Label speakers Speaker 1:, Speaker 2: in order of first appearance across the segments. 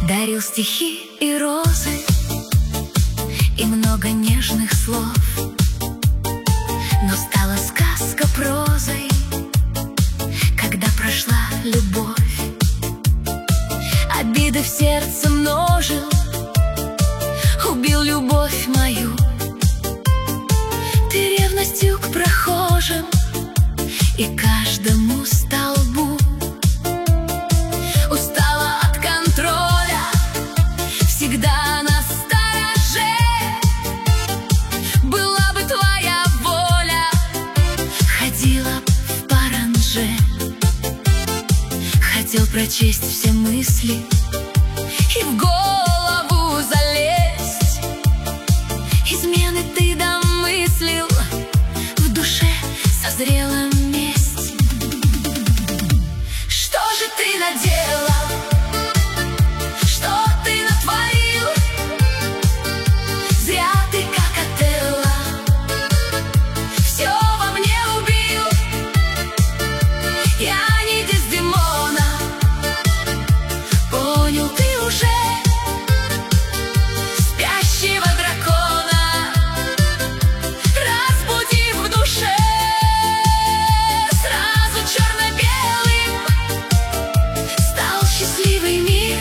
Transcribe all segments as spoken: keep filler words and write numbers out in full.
Speaker 1: Дарил стихи и розы, и много нежных слов. Но стала сказка прозой, когда прошла любовь. Обиды в сердце множил, убил любовь мою. Ты ревностью к прохожим и каждому столбу. Устала от контроля, всегда на стороже. Была бы твоя воля, ходила в паранже. Хотел прочесть все мысли и в голову залезть. Измены ты домыслил, в душе созрела месть. Что же ты наделал? Что ты натворил? Зря ты, как Отелло, все во мне убил. Я не Дездемона, понял ты уже спящего дракона. Разбуди в душе сразу черно-белым. Стал счастливый мир,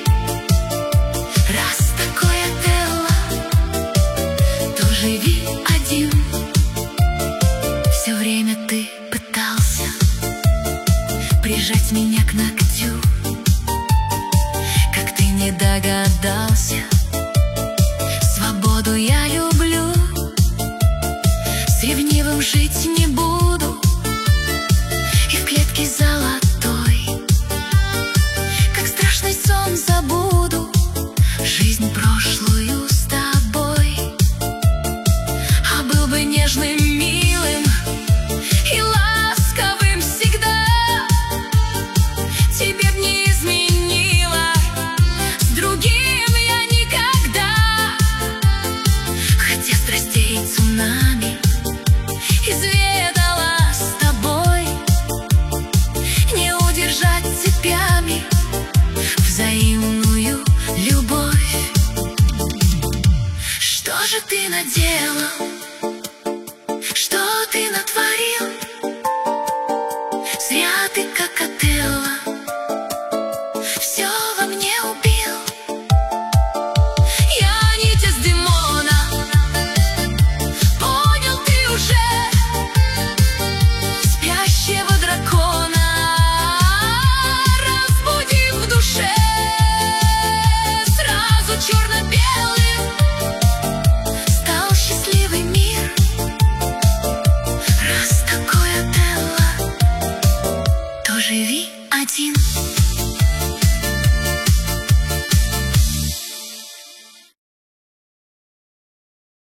Speaker 1: раз такой Отелло, то живи один. Все время ты пытался прижать меня к ногтю, как ты не догадался. Свободу я люблю, с ревнивым жить не буду. И в клетке золотой, как страшный сон, забуду жизнь прошлую с тобой. А был бы нежным, милым и ласковым всегда, тебе б не изменила, с другим я никогда. Хотя страстей цунами изведала с тобой, не удержать цепями взаимную любовь. Что же ты наделал? Что ты натворил? Зря ты, как Отелло, все во мне убил. Я не Дездемона, понял ты уже спящего дракона. Разбуди в душе сразу черно-белым. Стал счастливый мир, раз такой Отелло, то живи один.